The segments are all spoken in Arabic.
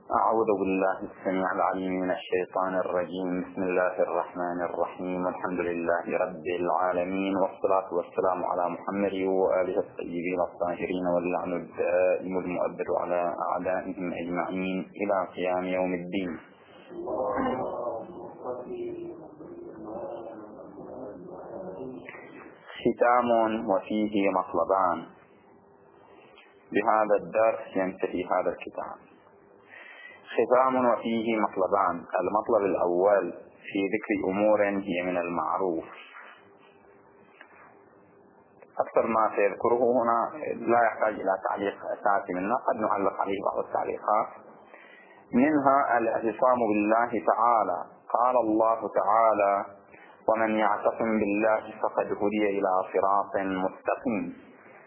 أعوذ بالله السميع العليم من الشيطان الرجيم. بسم الله الرحمن الرحيم. الحمد لله رب العالمين، والصلاة والسلام على محمد وآله الطيبين الطاهرين، واللعن الدائم المؤبد على أعدائهم أجمعين إلى قيام يوم الدين. ختام وفيه مطلبان. بهذا الدرس ينتهي هذا الكتاب. ختام وفيه مطلبان. المطلب الأول في ذكر أمور هي من المعروف. أكثر ما سيذكره هنا لا يحتاج إلى تعليق أساسي منا، قد نعلق عليه بعض التعليقات. منها الاعتصام بالله تعالى. قال الله تعالى: ومن يعتصم بالله فقد هدي إلى صراط مستقيم.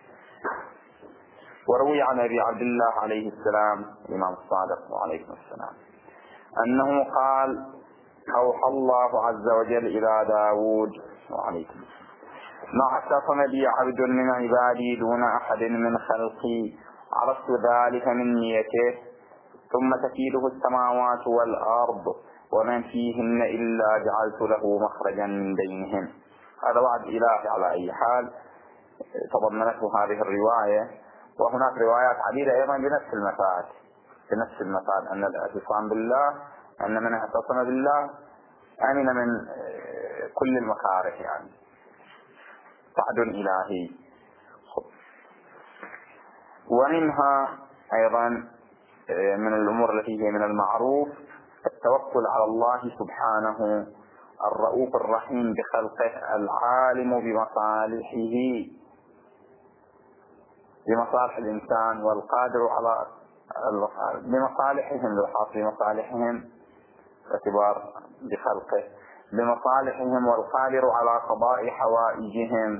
وروي عن أبي عبد الله عليه السلام الإمام الصادق عليه السلام أنه قال: أوحى الله عز وجل إلى داود وعليكم ما اعتصم بي عبد من عبادي دون أحد من خلقي عرفت ذلك من نيته ثم تكيده السماوات والأرض ومن فيهن إلا جعلت له مخرجا من بينهن. هذا وعد إلهي على أي حال تضمنته هذه الرواية. وهناك روايات عديدة أيضا بنفس المفاد أن الاعتصام بالله، أن من اعتصم بالله أمن من كل المكاره، يعني وعد إلهي. ومنها أيضا من الأمور التي هي من المعروف التوكل على الله سبحانه الرؤوف الرحيم بخلقه، العالم بمصالح الإنسان، والقادر على بمصالحهم، بمصالحهم باعتبار بخلقه بمصالحهم، والقادر على قضاء حوائجهم.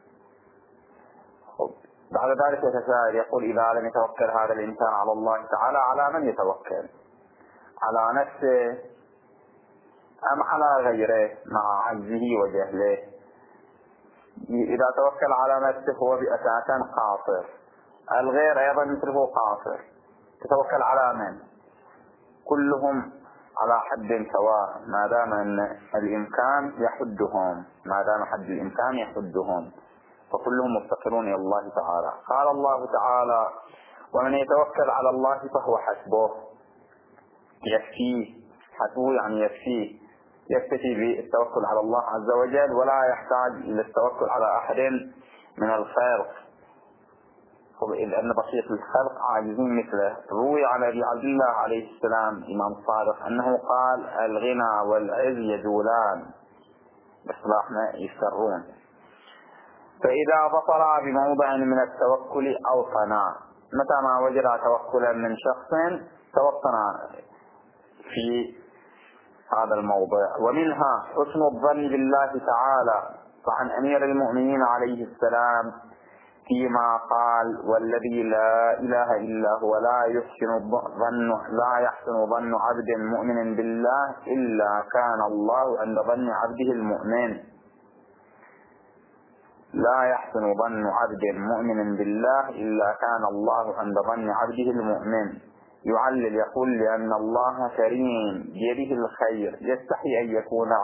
بعد ذلك يتساءل يقول: إذا لم يتوكل هذا الإنسان على الله تعالى على من يتوكل؟ على نفسه أم على غيره مع عجزه وجهله؟ إذا توكل على نفسه هو بأساسا قاصر، الغير أيضا مثله قاصر. تتوكل على من؟ كلهم على حد سواء ما دام أن الإمكان يحدهم، فكلهم مفتقرون إلى الله تعالى. قال الله تعالى: ومن يتوكل على الله فهو حسبه. يكفيه، حسبه يعني يكفيه، يكتفي بالتوكل على الله عز وجل ولا يحتاج إلى التوكل على أحد من الخلق، لأن بقية الخلق عاجزين مثله. روي عن أبي عبد الله عليه السلام الإمام الصادق أنه قال: الغنى والعز يزولان، باصطلاحنا يسرون، فإذا بطلا بموضع من التوكل أوطنا. متى ما وجد توكلا من شخص توطنا في هذا الموضع. ومنها حسن الظن بالله تعالى. فعن أمير المؤمنين عليه السلام فيما قال: والذي لا إله إلا هو لا يحسن ظن عبد مؤمن بالله إلا كان الله عند ظن عبده المؤمن. لا يحسن ظن عبد مؤمن بالله إلا كان الله عند ظن عبده المؤمن. يعلل يقول: لأن الله كريم بيده الخير، يستحي أن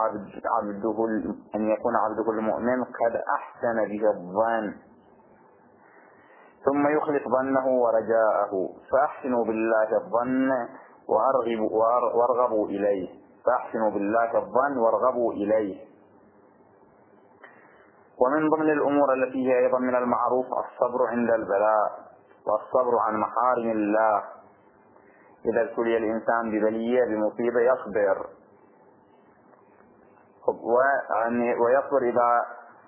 يكون عبده المؤمن قد أحسن به الظن، ثم يخلص ظنه ورجاءه. فأحسنوا بالله الظن وارغبوا إليه. فأحسنوا بالله الظن وارغبوا إليه. ومن ضمن الأمور التي هي أيضا من المعروف الصبر عند البلاء، والصبر عن محارم الله. إذا ابتلي الإنسان ببلية بمصيبة يصبر، ويصبر إذا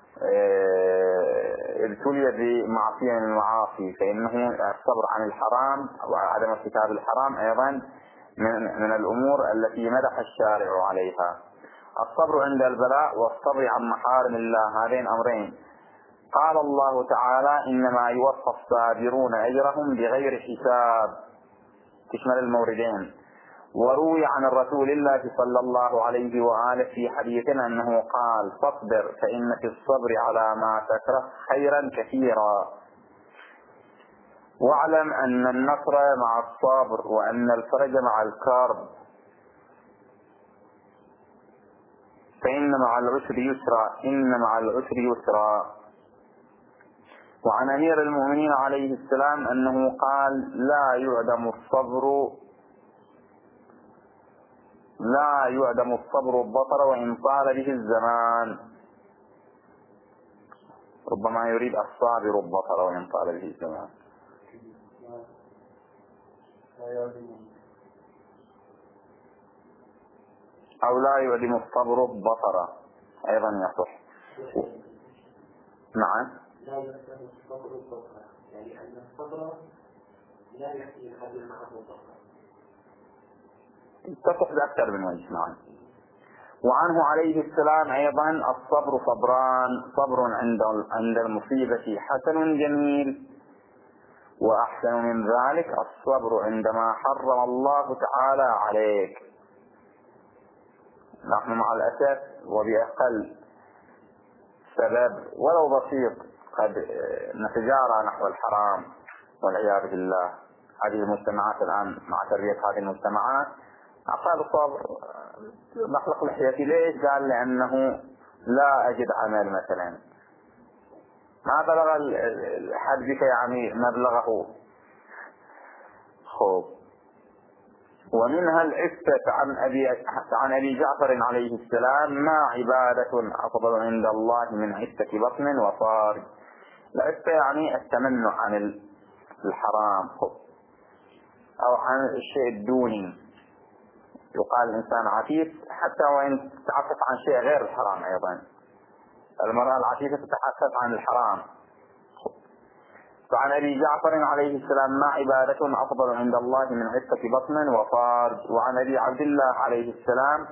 ابتلي بمعصية من المعاصي، فإنه الصبر عن الحرام وعدم ارتكاب الحرام أيضا من الأمور التي مدح الشارع عليها. الصبر عند البلاء والصبر عن محارم الله، هذين أمرين. قال الله تعالى: إنما يوفى الصابرون أجرهم بغير حساب، تشمل الموردين. وروي عن الرسول الله صلى الله عليه وآله في حديث أنه قال: فاصبر فإن في الصبر على ما تكره خيرا كثيرا. واعلم أن النصر مع الصبر، وأن الفرج مع الكرب، فإن مع العسر يسرا، إن مع العسر يسرا. وعن أمير المؤمنين عليه السلام أنه قال: لا يعدم الصبر البطر وإن طال به الزمان. ربما يريد الصابر البطر وإن طال به الزمان، أو لا يعدم الصبر البطر أيضا يصح. نعم. لا يعدم الصبر البطر، يعني أن الصبر لا يحتي هذه المعرض البطر. تصح بأكثر من وجه. نعم. وعنه عليه السلام أيضا: الصبر صبران، صبر عند المصيبة حسن جميل، وأحسن من ذلك الصبر عندما حرم الله تعالى عليك. نحن مع الأسف وبأقل سبب ولو بسيط قد نتجارى نحو الحرام والعياذ بالله. هذه المجتمعات الآن مع تربية هذه المجتمعات أقل صبر، نحلق لحيتي. ليش؟ قال: لأنه لا أجد عمل مثلا. ما بلغ الحد بك يعني مبلغه. خوب. ومنها العفة عن أبي جعفر عليه السلام: ما عبادة أفضل عند الله من عفة بطن وفارج. العفة يعني التمنع عن الحرام أو عن الشيء الدوني. يقال الإنسان عفيف حتى وإن تتعفف عن شيء غير الحرام. أيضا المرأة العفيفة تتعفف عن الحرام. فعن أبي جعفر عليه السلام: ما عبادة أفضل عند الله من عفة بطن وفارج. وعن أبي عبد الله عليه السلام: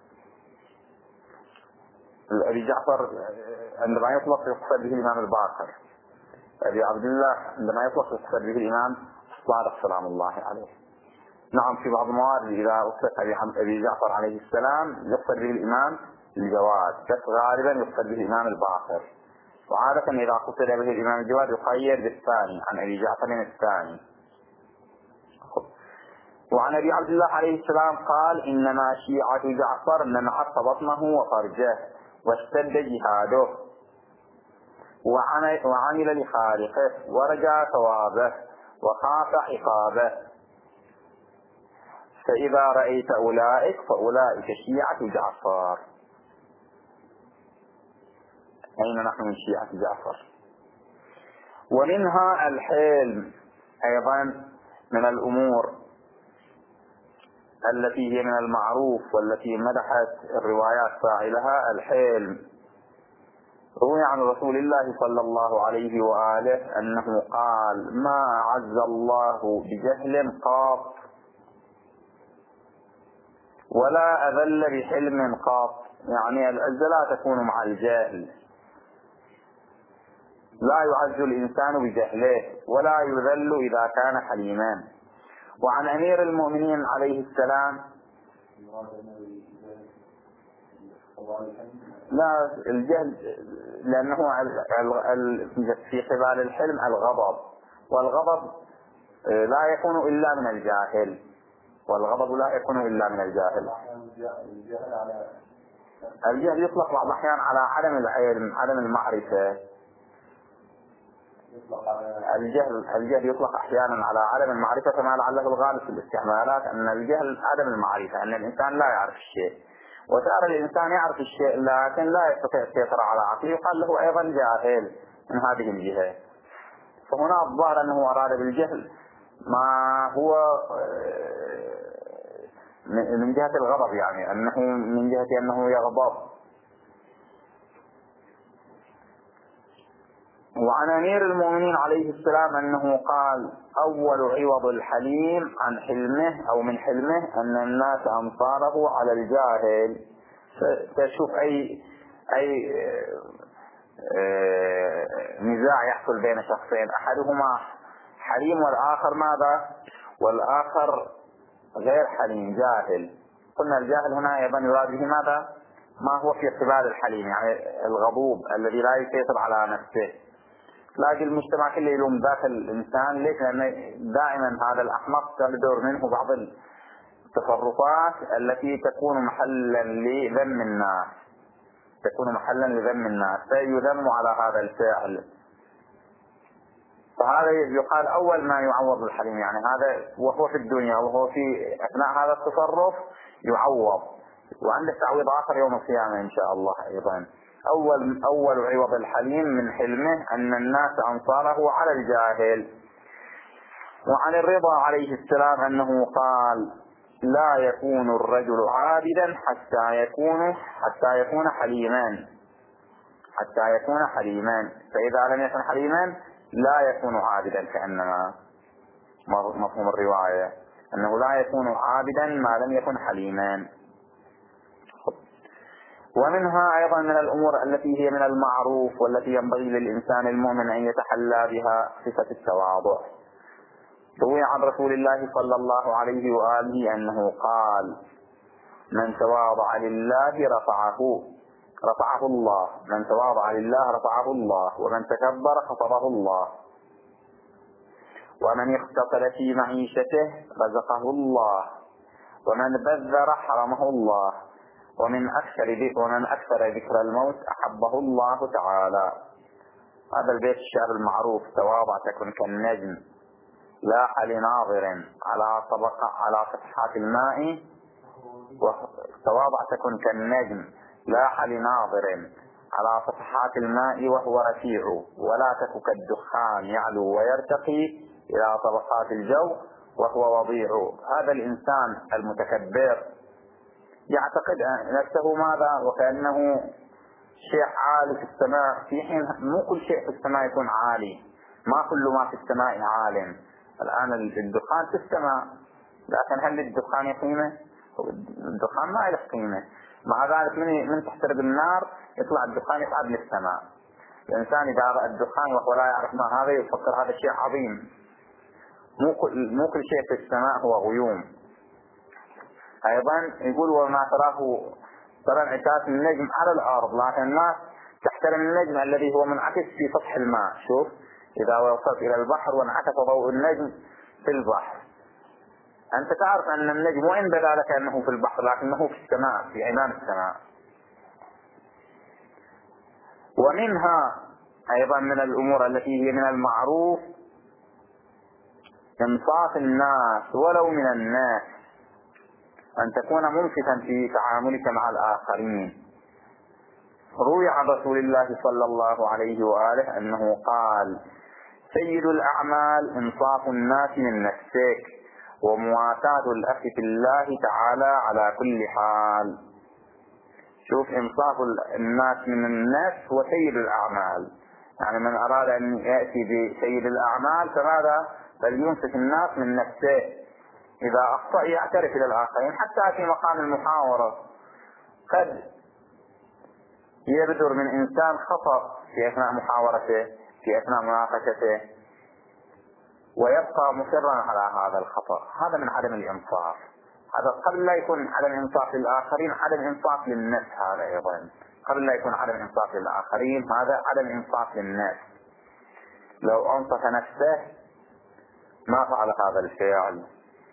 أبي جعفر عندما يطلق يقصد به الإمام الباقر. أبي عبد الله عندما يطلق يقصد به الإمام الصادق سلام الله عليه. نعم، في بعض الموارد إذا أطلق أبي جعفر عليه السلام يقصد به الإمام الجواد، بس غالبا يقصد به الإمام الباقر. وعادة إذا قصد به الإمام الجواد يقيد بالثاني، عن أبي جعفر الثاني. وعن أبي عبد الله عليه السلام قال: إنما شيعة جعفر من عف بطنه وفرجه واشتد جهاده وعمل لخالقه ورجى ثوابه وخاف عقابه، فإذا رأيت أولئك فأولئك شيعة جعفر. أين نحن من شيعة جعفر؟ ومنها الحلم أيضا من الأمور التي هي من المعروف والتي مدحت الروايات فاعلها. الحلم روي عن رسول الله صلى الله عليه وآله أنه قال: ما أعز الله بجهل قط ولا أذل بحلم قط. يعني العزة لا تكون مع الجاهل، لا يعز الإنسان بجهله ولا يذل إذا كان حليما. وعن أمير المؤمنين عليه السلام: لا الجهل، لأنه في قبال الحلم الغضب، والغضب لا يكون إلا من الجاهل، والغضب لا يكون إلا من الجاهل. الجهل يطلق بعض الأحيان على عدم العلم، عدم المعرفة. الجهل يطلق أحيانا على عدم المعرفة، كما لعله الغالب في الاستعمالات أن الجهل عدم المعرفة، أن الإنسان لا يعرف الشيء. وترى الإنسان يعرف الشيء لكن لا يستطيع السيطرة على عقله، يقال له أيضا جاهل من هذه الجهة. فهنا الظاهر أنه أراد بالجهل ما هو من جهة الغضب، يعني أنه من جهة أنه يغضب. وعن أمير المؤمنين عليه السلام أنه قال: أول عوض الحليم عن حلمه أو من حلمه أن الناس أمصاره على الجاهل. تشوف أي نزاع يحصل بين شخصين، أحدهما حليم والآخر ماذا؟ والآخر غير حليم، جاهل. قلنا الجاهل هنا أيضا يراد به ماذا؟ ما هو في قبال الحليم، يعني الغضوب الذي لا يسيطر على نفسه. تلاقي المجتمع كله يلوم ذاك الإنسان. ليش؟ لأن دائما هذا الأحمق تصدر منه بعض التصرفات التي تكون محلا لذم الناس، تكون محلا لذم الناس، فيذم على هذا الفعل. فهذا يقال أول ما يعوض الحليم، يعني هذا وهو في الدنيا وهو في أثناء هذا التصرف يعوض، وعنده تعويض آخر يوم القيامة إن شاء الله أيضا. أول عوض الحليم من حلمه أن الناس أنصاره على الجاهل. وعن الرضا عليه السلام أنه قال: لا يكون الرجل عابدا حتى يكون حليما، فإذا لم يكن حليما لا يكون عابدا، كأنما مفهوم الرواية أنه لا يكون عابدا ما لم يكن حليما. ومنها أيضا من الأمور التي هي من المعروف والتي ينبغي للإنسان المؤمن أن يتحلى بها صفة التواضع. روي عن رسول الله صلى الله عليه وآله أنه قال: من تواضع لله رفعه الله، من تواضع لله رفعه الله، ومن تكبر خفضه الله، ومن اقتصد في معيشته رزقه الله، ومن بذر حرمه الله، ومن أكثر ذكر الموت أحبه الله تعالى. هذا البيت الشعر المعروف: تواضع تكن كالنجم لاح لناظر على صفحات الماء، تواضع تكن كالنجم لاح لناظر على صفحات الماء وهو رفيع، ولا تك كالدخان يعلو ويرتقي إلى طبقات الجو وهو وضيع. هذا الإنسان المتكبر يعتقد نفسه ماذا؟ وكأنه شيء عالي في السماء، في حين مو كل شيء في السماء يكون عالي، ما كل ما في السماء عال. الآن الدخان في السماء، لكن هل الدخان قيمة؟ الدخان ما له قيمة. مع ذلك من تحترق النار يطلع الدخان يصعد للسماء. الإنسان إذا رأى الدخان وهو لا يعرف ما هذا يفكر هذا شيء عظيم. مو كل شيء في السماء هو غيوم. أيضا يقول: وما ترى انعكاس النجم على الأرض، لكن الناس تحترم النجم الذي هو منعكس في سطح الماء. شوف، إذا وصلت إلى البحر وانعكس ضوء النجم في البحر، أنت تعرف أن النجم وإن بدا لك أنه في البحر لكنه في السماء، في عنان السماء. ومنها أيضا من الأمور التي هي من المعروف إنصاف الناس ولو من الناس، أن تكون منصفا في تعاملك مع الآخرين. روي عن رسول الله صلى الله عليه وآله أنه قال: سيد الأعمال إنصاف الناس من نفسك، ومواساة الأخ في الله تعالى على كل حال. شوف، إنصاف الناس من النفس هو سيد الأعمال. يعني من أراد أن يأتي بسيد الأعمال فماذا؟ فلينصف الناس من نفسه. إذا أخطأ يعترف إلى الآخرين، حتى في مقام المحاورة قد يبدر من إنسان خطأ في أثناء محاورته، في أثناء مناقشته، ويبقى مصرا على هذا الخطأ. هذا من عدم الإنصاف. هذا قبل لا يكون عدم إنصاف للآخرين، عدم إنصاف للنفس. هذا أيضا قبل لا يكون عدم إنصاف للآخرين، هذا عدم إنصاف للنفس. لو أنصف نفسه ما فعل هذا الفعل.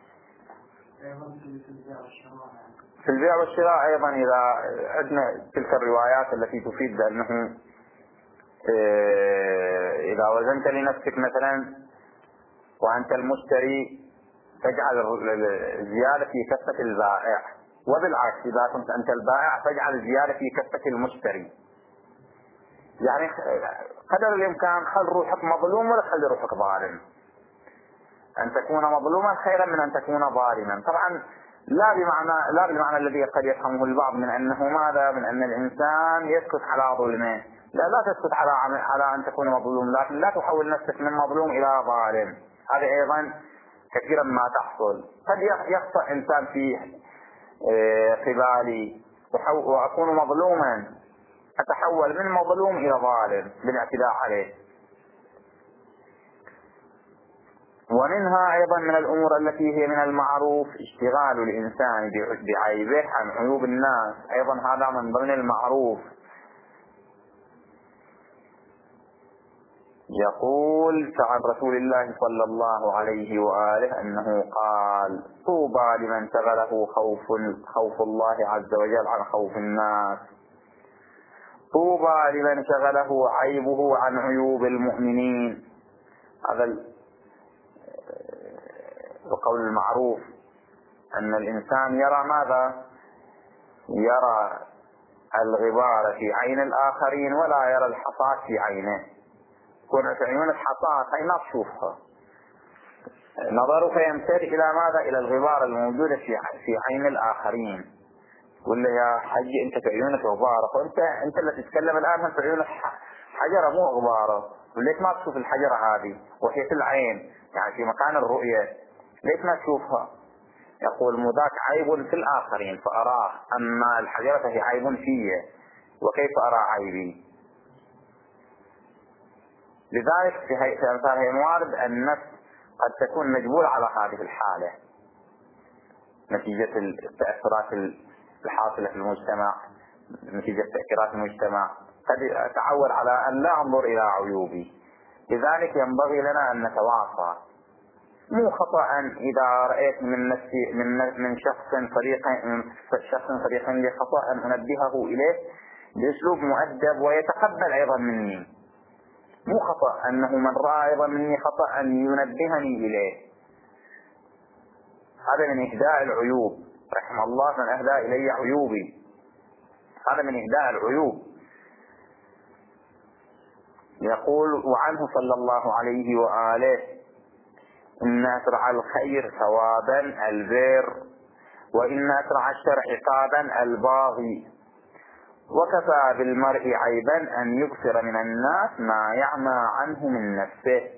في البيع والشراء أيضا إذا عندنا تلك الروايات التي تفيد بأنه إذا وزنت لنفسك مثلا وأنت المشتري تجعل الزيادة في كفة البائع، وبالعكس إذا كنت أنت البائع تجعل الزيادة في كفة المشتري. يعني قدر الإمكان خل روحك مظلوم ولا تخلي روحك ظالم. أن تكون مظلوما خيرا من أن تكون ظالما. طبعا لا بالمعنى الذي قد يفهمه البعض من أنه ماذا؟ من أن الإنسان يسكت على ظلمه. لا تسكت على أن تكون مظلوم، لكن لا تحول نفسك من مظلوم إلى ظالم. هذا أيضا كثيرا ما تحصل. قد يخطأ إنسان في قبالي وأكون مظلوما، أتحول من مظلوم إلى ظالم بالاعتداء عليه. ومنها أيضا من الأمور التي هي من المعروف اشتغال الإنسان بعيبه عن عيوب الناس. أيضا هذا من ضمن المعروف. يقول عن رسول الله صلى الله عليه وآله أنه قال: طوبى لمن شغله خوف الله عز وجل عن خوف الناس، طوبى لمن شغله عيبه عن عيوب المؤمنين. هذا القول المعروف أن الإنسان يرى ماذا؟ يرى الغبار في عين الآخرين ولا يرى الحصاة في عينه. كون في عيون الحصاة هي ما تشوفها، نظرك يمتد إلى ماذا؟ إلى الغبار الموجودة في عين الآخرين. تقول له يا حج أنت في عيونك غبارة، وأنت اللي تتكلم الآن في عيونك حجرة مو غبارة، وليش ما تشوف الحجرة هذه وهي في العين يعني في مكان الرؤية؟ ليش ما تشوفها؟ يقول: مذاك عيب في الآخرين فأراه، أما الحجرة فهي عيب في، وكيف أرى عيبي؟ لذلك في أمثال هذه الموارد النفس قد تكون مجبولة على هذه الحالة نتيجة التأثيرات الحاصلة في المجتمع، نتيجة تأثيرات المجتمع، قد أتعود على أن لا أنظر إلى عيوبي. لذلك ينبغي لنا أن نتواصى. مو خطأ إذا رأيت من نفسي من شخص صديق لي خطأ أن أنبهه إليه بأسلوب مؤدب ويتقبل أيضا مني. مو خطأ أنه من رأى أيضا مني خطأ أن ينبهني إليه. هذا من إهداء العيوب، رحم الله من أهدى إلي عيوبي. هذا من إهداء العيوب. يقول وعنه صلى الله عليه وآله: إن أسرع الخير ثوابا البر، وإن أسرع الشر عقابا الباغي، وكفى بالمرء عيبا أن يبصر من الناس ما يعمى عنه من نفسه،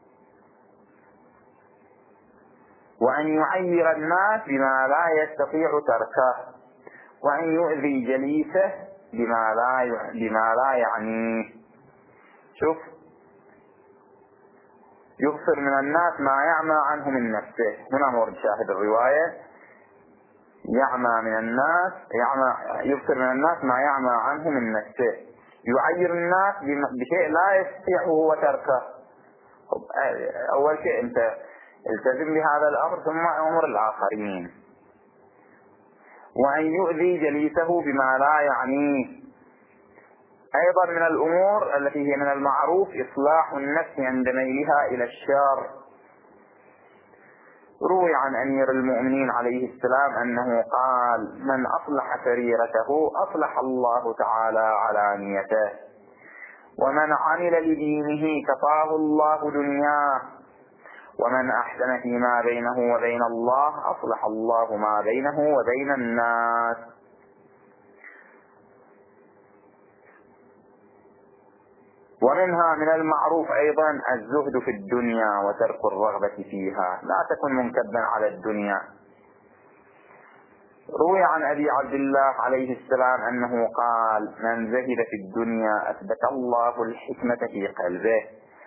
وأن يعير الناس بما لا يستطيع تركه، وأن يؤذي جليسه بما لا يعنيه. شوف، يبصر من الناس ما يعمى عنه من نفسه. هنا مورد شاهد الرواية: يعمى من الناس، يبصر من الناس ما يعمى عنه من نفسه، يعير الناس بشيء لا يستطيع هو تركه. أول شيء أنت التزم بهذا الأمر ثم أمر الآخرين. وأن يؤذي جليسه بما لا يعنيه. أيضا من الأمور التي هي من المعروف إصلاح النفس عند ميلها إلى الشر. روي عن أمير المؤمنين عليه السلام أنه قال: من أصلح سريرته أصلح الله تعالى علانيته، ومن عمل لدينه كفاه الله دنياه، ومن أحسن فيما بينه وبين الله أصلح الله ما بينه وبين الناس. ومنها من المعروف أيضا الزهد في الدنيا وترك الرغبة فيها. لا تكن منكبا على الدنيا. روي عن أبي عبد الله عليه السلام أنه قال: من زهد في الدنيا أثبت الله الحكمة في قلبه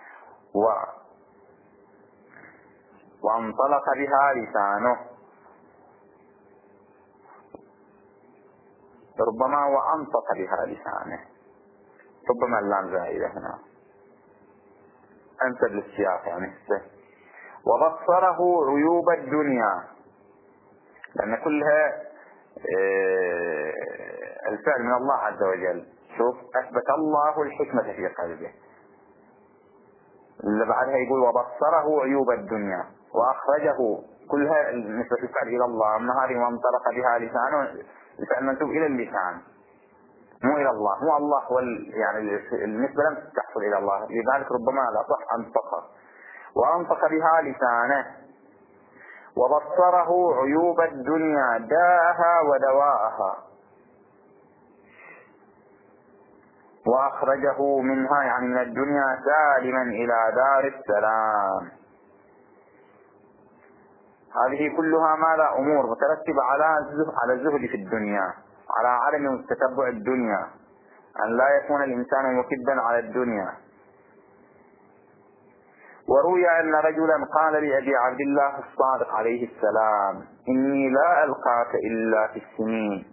وانطلق بها لسانه. ربما وأنطق بها لسانه، ربما اللام زائدة هنا أنسب للسياق يعني. وبصره عيوب الدنيا، لأن كلها الفعل من الله عز وجل. شوف، أثبت الله الحكمة في قلبه. اللي بعدها يقول وبصره عيوب الدنيا، وأخرجه، كلها نسبة الفعل إلى الله. أما هذه وانطلق بها لسانه، الفعل منسوب إلى اللسان مو إلى الله. مو الله هو يعني النسبة لم تحصل إلى الله، لذلك ربما لا صح أنطق. وأنطق بها لسانه. وبصره عيوب الدنيا داءها ودواءها، وأخرجه منها يعني من الدنيا سالما إلى دار السلام. هذه كلها ماذا؟ أمور مترتبة على الزهد في الدنيا، على عدم تتبع الدنيا، أن لا يكون الإنسان مكبا على الدنيا. وروي أن رجلا قال لأبي عبد الله الصادق عليه السلام: إني لا ألقاك إلا في السنين،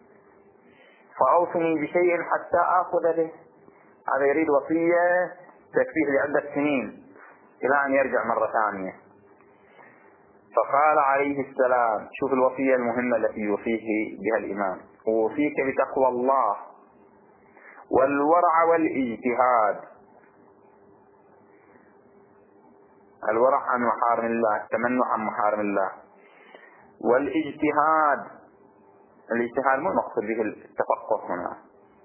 فأوصني بشيء حتى آخذ به. هذا يريد وصية تكفيه لعدة سنين إلى أن يرجع مرة ثانية. فقال عليه السلام، شوف الوصية المهمة التي يوصيه بها الإمام: أوصيك بتقوى الله والورع والاجتهاد. الورع عن محارم الله، التمنع عن محارم الله، والاجتهاد. الاجتهاد مو المقصود به التفقه هنا،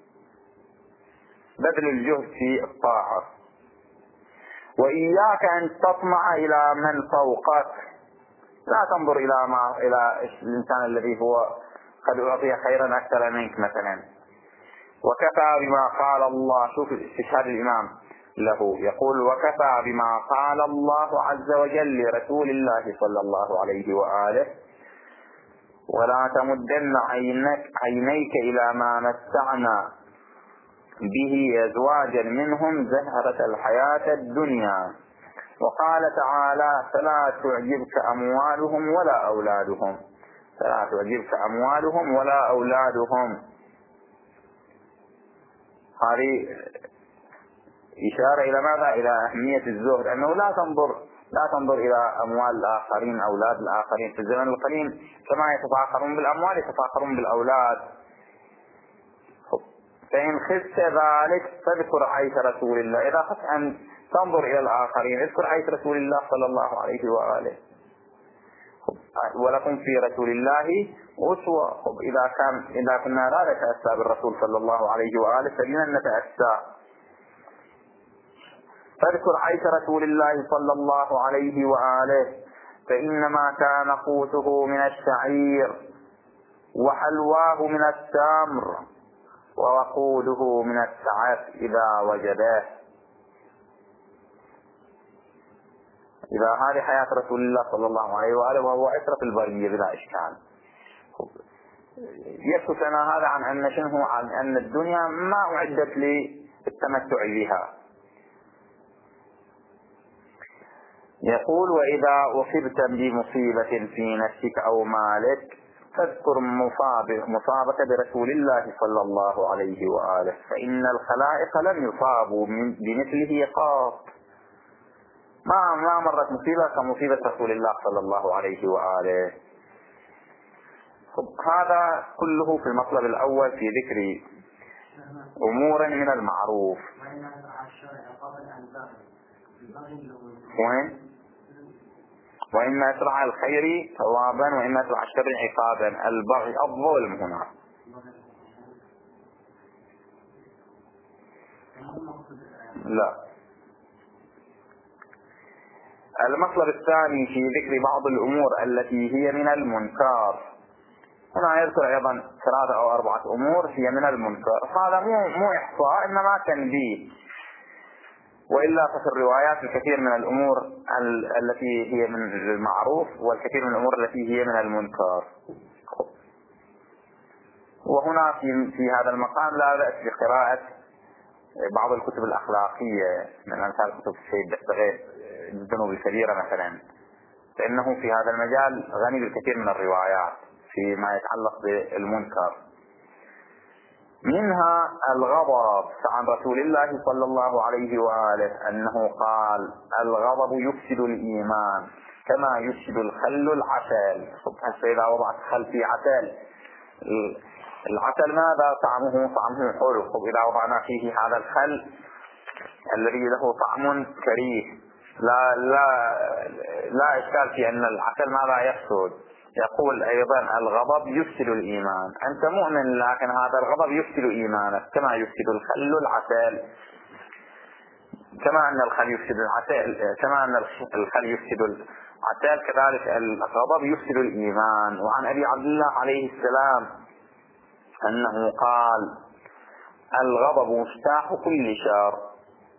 بذل الجهد في الطاعة. وإياك أن تطمع إلى من فوقك، لا تنظر إلى الإنسان الذي هو قد أعطي خيرا أكثر منك مثلا. وكفى بما قال الله، شوف استشهاد الإمام له، يقول: وكفى بما قال الله عز وجل لرسول الله صلى الله عليه وآله: ولا تمدن عينيك إلى ما متعنا به أزواجا منهم زهرة الحياة الدنيا. وقال تعالى: فلا تعجبك أموالهم ولا أولادهم. فلا تعجبك أموالهم ولا أولادهم. هذه إشارة إلى ماذا؟ إلى أهمية الزهد، أنه لا تنظر إلى أموال الآخرين، أولاد الآخرين. في الزمن القديم كما يتفاخرون بالأموال يتفاخرون بالأولاد. فإن خفت ذلك فاذكر عيش رسول الله. إذا خفت أن تنظر إلى الآخرين اذكر عيش رسول الله صلى الله عليه وآله. ولكم في رسول الله أسوة. إذا كنا لا نتأسى بالرسول صلى الله عليه وآله فلمن نتأسى؟ فاذكر عيش رسول الله صلى الله عليه وآله، فإنما كان قوته من الشعير، وحلواه من التمر، ووقوده من السعف إذا وجده. إذا هذه حياة رسول الله صلى الله عليه وآله، وهو أشرف البرية بلا إشكال. يكشف لنا هذا عن أن الدنيا ما أعدت للتمتع بها. يقول: وإذا أصبت بمصيبة في نفسك أو مالك فاذكر مصابك برسول الله صلى الله عليه وآله، فإن الخلائق لم يصابوا بمثله قط. ما مرت مصيبة كمصيبة رسول الله صلى الله عليه وآله. هذا كله في المطلب الأول في ذكر أمور من المعروف. وإما يسرع الخير ثوابا وإما يسرع الشر عقابا. البغي الظلم هنا. لا. المطلب الثاني في ذكر بعض الأمور التي هي من المنكر. هنا يذكر أيضا 3 أو 4 أمور هي من المنكر. هذا مو إحصاء إنما تنبيه. وإلا ففي الروايات الكثير من الأمور التي هي من المعروف والكثير من الأمور التي هي من المنكر. وهنا في هذا المقام لا بأس بقراءة بعض الكتب الأخلاقية من أمثال كتب السيد دغدغي الذنوب الكبيرة مثلا، فإنه في هذا المجال غني بالكثير من الروايات فيما يتعلق بالمنكر. منها الغضب عن رسول الله صلى الله عليه وآله أنه قال: الغضب يفسد الإيمان كما يفسد الخل العسل. فإذا وضعت خل في عسل، العسل ماذا طعمه؟ طعمه حلو. إذا وضعنا فيه هذا الخل الذي له طعم كريه لا إشكال في أن العسل ماذا يفسد. يقول أيضا: الغضب يفسد الإيمان. أنت مؤمن لكن هذا الغضب يفسد إيمانك كما يفسد الخل العسل. كما أن الخل يفسد العسل، كما أن الخل يفسد العسل كذلك الغضب يفسد الإيمان. وعن أبي عبد الله عليه السلام أنه قال: الغضب مفتاح كل شر.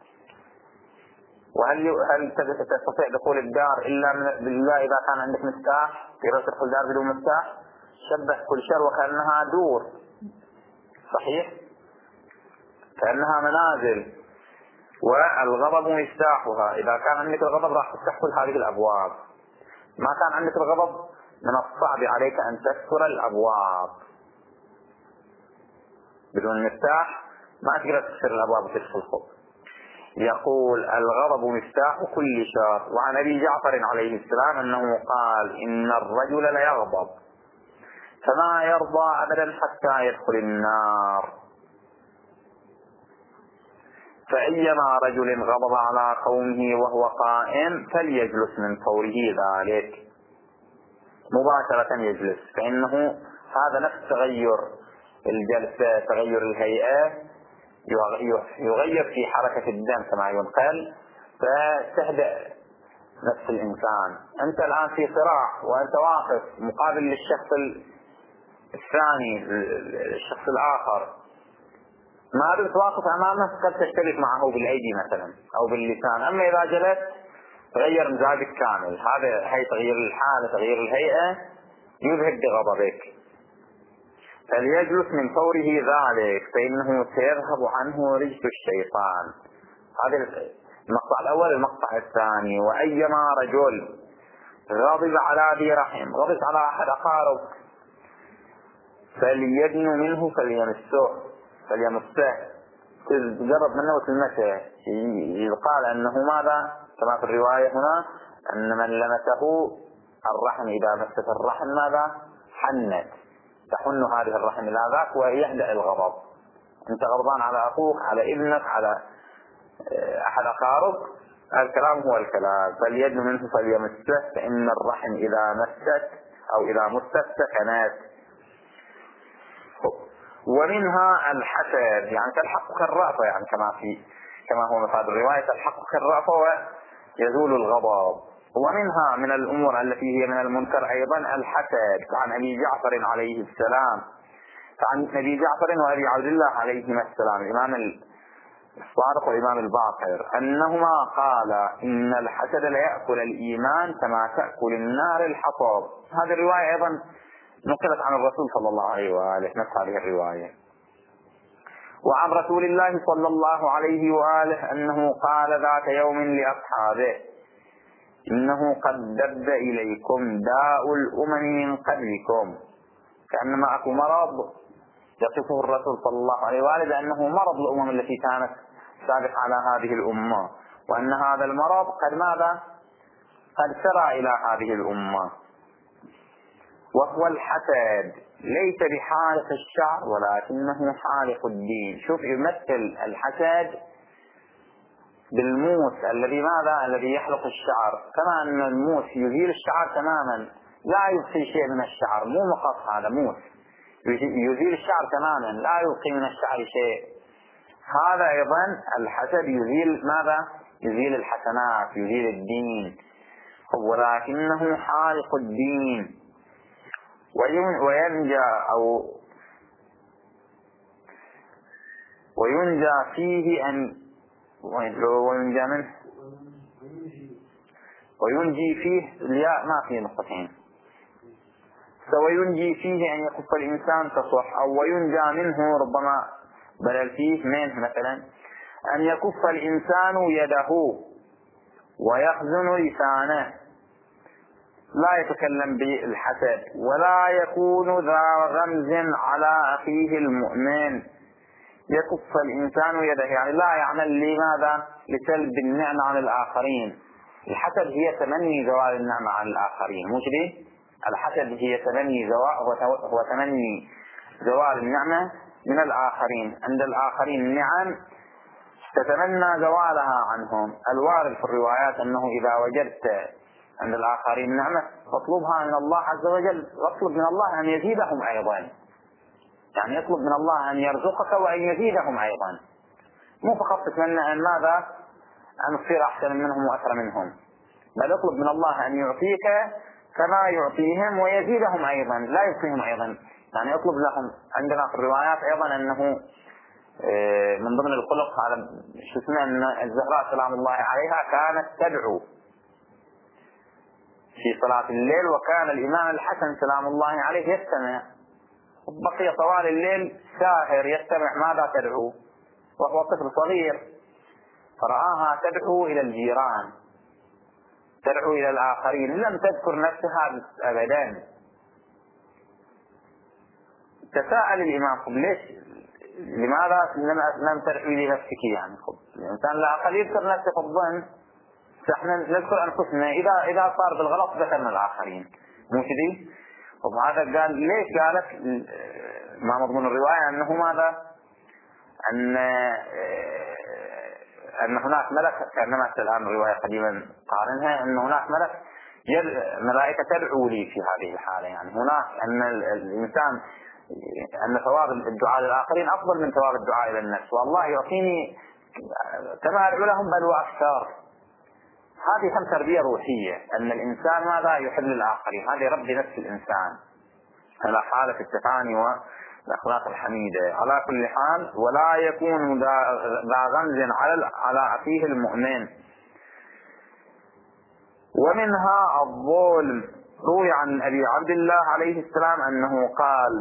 وهل تستطيع دخول الدار إلا بالله إذا كان عندك مفتاح؟ تقدر تدخل الدار بدون مفتاح؟ شبه كل شر وكأنها دور، صحيح؟ كأنها منازل، والغضب مفتاحها. إذا كان عندك الغضب راح تفتح كل هذه الأبواب. ما كان عندك الغضب من الصعب عليك أن تكسر الأبواب. بدون مفتاح ما تقدر تكسر الأبواب وتدخل. يقول الغضب مفتاح كل شر. وعن أبي جعفر عليه السلام أنه قال إن الرجل ليغضب فما يرضى أبدا حتى يدخل النار، فأيما رجل غضب على قومه وهو قائم فليجلس من فوره ذلك، مباشرة يجلس، فإنه هذا نفس تغير الجلسة، تغير الهيئة، يغير في حركة الدم كما ينقل، فتهدأ نفس الإنسان. أنت الآن في صراع وأنت واقف مقابل للشخص الثاني، الشخص الآخر، ما دمت واقف أمامه قد تشترك معه بالأيدي مثلا أو باللسان. أما إذا جلست تغير مزاجك كامل، هي تغيير الحالة، تغيير الهيئة يذهب بغضبك. فليجلس من فوره ذلك فإنه سيذهب عنه رجس الشيطان. هذا المقطع الأول. المقطع الثاني: وأيما رجل غضب على ذي رحم، غضب على أحد أقارب، فليدن منه فليمسه، تجرب منه وتلمسه. يقال أنه ماذا كما في الرواية هنا أن من لمسه الرحم إذا مست الرحم ماذا حنت، تحن هذه الرحم إلى ذاك ويهدأ الغضب. أنت غضبان على أخوك، على ابنك، على أحد أقارب، الكلام هو الكلام. فليدن منه فليمسه فإن الرحم إذا مست أو إذا مست سكنت. ومنها الحسد، يعني تلحقك الرأفة، يعني كما هو مفاد الرواية تلحقك الرأفة ويزول الغضب. ومنها من الأمور التي هي من المنكر أيضا الحسد. عن أبي جعفر عليه السلام، عن أبي جعفر وأبي عبد الله عليهما السلام، الإمام الصادق والإمام الباقر، أنهما قال إن الحسد ليأكل الإيمان كما تأكل النار الحطب. هذه الرواية أيضا نقلت عن الرسول صلى الله عليه وآله، نفس هذه الرواية. وعن رسول الله صلى الله عليه وآله أنه قال ذات يوم لأصحابه إنه قد دب إليكم داء الأمم من قبلكم، كأنما أكو مرض يصفه الرسول صلى الله عليه وآله بأنه مرض الأمم التي كانت سابقة على هذه الأمة، وأن هذا المرض قد ماذا قد سرى إلى هذه الأمة، وهو الحسد. ليس بحالق الشعر ولكنه حالق الدين. شوف، يمثل الحسد بالموس الذي يحلق الشعر، كما أن الموس يزيل الشعر تماما، لا يبقي شيء من الشعر، مو مقص، هذا موس يزيل الشعر تماما لا يبقي من الشعر شيء. هذا أيضا الحسد يزيل ماذا؟ يزيل الحسنات، يزيل الدين، ولكنه حالق الدين. وينجى فيه أن وينجى منه وينجي فيه الياء ما فيه نقطتين، وينجي فيه أن يكف الإنسان تصح، أو وينجى منه ربما بدل فيه منه مثلا أن يكف الإنسان يده ويخزن لسانه، لا يتكلم بالحسد ولا يكون ذا غمز على أخيه المؤمن. يكف الإنسان يده يعني لا يعمل لماذا؟ لسلب النعمة عن الآخرين. الحسد هي تمني زوال النعمة عن الآخرين، مش دي؟ الحسد هي تمني هو تمني زوال النعمة من الآخرين. عند الآخرين نعم تتمنى زوالها عنهم. الوارد في الروايات أنه إذا وجدت عند الآخرين نعمة فاطلبها من الله عز وجل، واطلب من الله أن يزيدهم أيضا، يعني يطلب من الله أن يرزقك وأن يزيدهم أيضا، مو فقط تتمنى أن ماذا؟ أن تصير أحسن منهم وأكثر منهم، بل اطلب من الله أن يعطيك كما يعطيهم ويزيدهم أيضا، لا يبقيهم أيضا. يعني اطلب لهم. عندنا في الروايات أيضا أنه من ضمن الخلق على أن الزهراء سلام الله عليها كانت تدعو في صلاة الليل، وكان الإمام الحسن سلام الله عليه يستمع، بقي طوال الليل ساهر يستمع ماذا تدعو، وهو طفل صغير، فرآها تدعو إلى الجيران، تدعو إلى الآخرين، لم تذكر نفسها أبدا. تساءل الإمام ليش لماذا لم ترحي لنفسك يعني؟ الإنسان لا أقل يذكر نفسه في الظن، احنا نذكر أنفسنا إذا صار بالغلط ذكرنا الآخرين، مو كذي؟ وهذا قال ليش؟ قالت ما مضمون الرواية أنه ماذا؟ أن هناك ملك، كأنما الآن رواية قديما قارنها، أن هناك ملائكة تدعو لي في هذه الحالة، يعني هناك أن الإنسان أن ثواب الدعاء للآخرين أفضل من ثواب الدعاء إلى النفس، والله يعطيني كما أدعو لهم بل وأكثر. هذه هم تربية روحية، أن الإنسان ماذا يحب للآخرين، هذه رب نفس الإنسان على حالة التفاني والأخلاق الحميدة. على كل حال ولا يكون ذا غمز على أخيه المؤمن. ومنها الظلم. روي عن أبي عبد الله عليه السلام أنه قال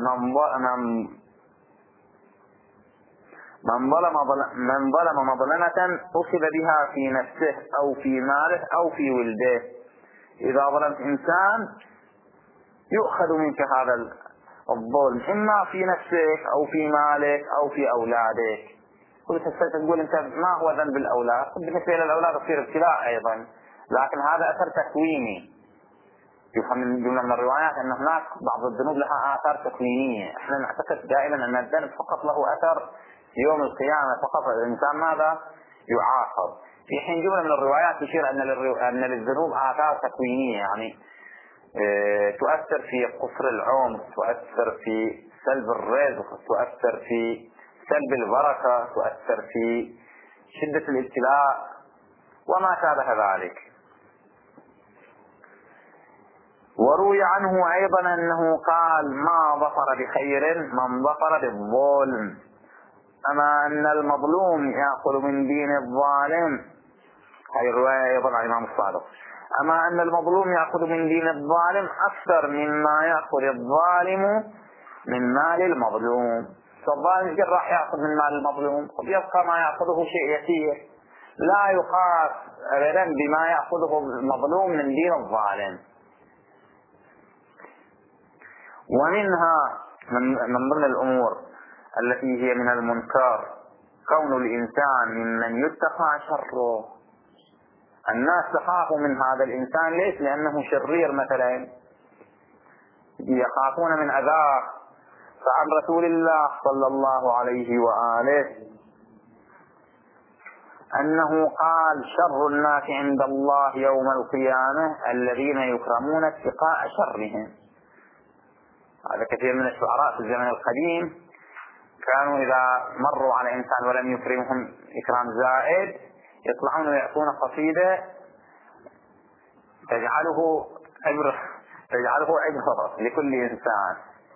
من ظلم مظلمة أخذ بها في نفسه أو في ماله أو في ولده. إذا ظلمت إنسان يؤخذ منك هذا الظلم، إما في نفسك أو في مالك أو في أولادك. تقول أنت ما هو ذنب الأولاد؟ بالنسبة للأولاد تصير ابتلاء أيضا، لكن هذا أثر تكويني. يفهم من جملة من الروايات أن هناك بعض الذنوب لها آثار تكوينية. احنا نعتقد دائما أن الذنب فقط له أثر في يوم القيامة، فقط الإنسان ماذا يعاقب، في حين جملة من الروايات تشير أن للذنوب آثار تكوينية، يعني تؤثر في قصر العمر، تؤثر في سلب الرزق، تؤثر في سلب البركة، تؤثر في شدة الابتلاء وما شابه ذلك. وروي عنه أيضا أنه قال ما ظفر بخير من ظفر بالظلم. أما أن المظلوم يأخذ من دين الظالم، هذه الرواية أيضا عن الإمام الصادق، أما أن المظلوم يأخذ من دين الظالم أكثر مما يأخذ الظالم من مال المظلوم. فالظالم يقول راح يأخذ من مال المظلوم، ويبقى ما يأخذه شيء يسير، لا يقاس أبدا بما يأخذه المظلوم من دين الظالم. ومنها من ضمن الأمور التي هي من المنكر كون الإنسان ممن يتقى شره. الناس تخاف من هذا الإنسان، ليش؟ لأنه شرير مثلا، يخافون من أذاه. فعن رسول الله صلى الله عليه وآله أنه قال شر الناس عند الله يوم القيامة الذين يكرمون اتقاء شرهم. هذا كثير من الشعراء في الزمن القديم كانوا إذا مروا على إنسان ولم يكرمهم إكرام زائد يطلعون ويعطون قصيدة تجعله عبرة لكل إنسان.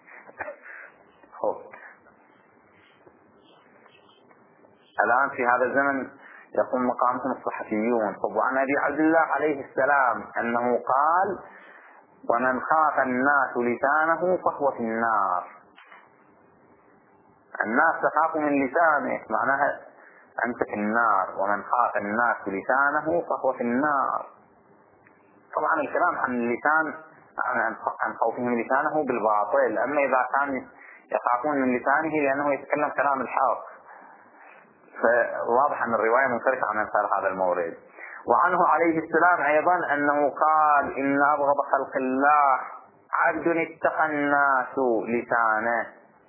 الآن في هذا الزمن يقوم مقامهم الصحفيون. وعن أبي عبد الله عليه السلام أنه قال ومن خاف الناس لسانه فهو في النار. الناس تخاف من لسانه، معناها أنت في النار. ومن خاف الناس لسانه فهو في النار. طبعا الكلام عن اللسان عن خوفهم لسانه بالباطل، أما إذا كان يخافون من لسانه لأنه يتكلم كلام الحق، فواضح أن الرواية منفرقة عن أمثال هذا المورد. وعنه عليه السلام أيضا أنه قال إن أبغض خلق الله عبد اتقى الناس لسانه.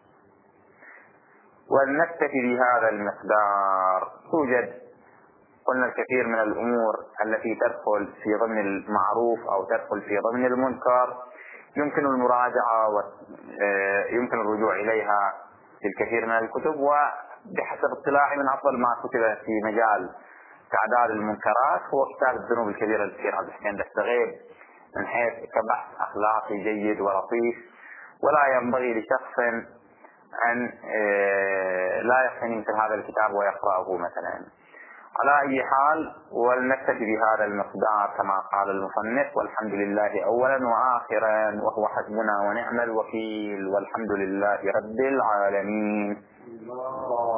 ولنكتفي بهذا المقدار. توجد قلنا الكثير من الأمور التي تدخل في ضمن المعروف أو تدخل في ضمن المنكر، يمكن المراجعة ويمكن الرجوع إليها في الكثير من الكتب. وبحسب اطلاعي من أفضل ما كتب في مجال تعداد المنكرات هو كتاب الذنوب الكبيرة للشيخ عبد الحسين دستغيب، من حيث كبحث أخلاقي جيد ولطيف، ولا ينبغي لشخص أن لا يقتني مثل هذا الكتاب ويقرأه مثلا. على أي حال ولنكتفي بهذا المقدار كما قال المصنف، والحمد لله أولا وآخرا وهو حسبنا ونعم الوكيل، والحمد لله رب العالمين.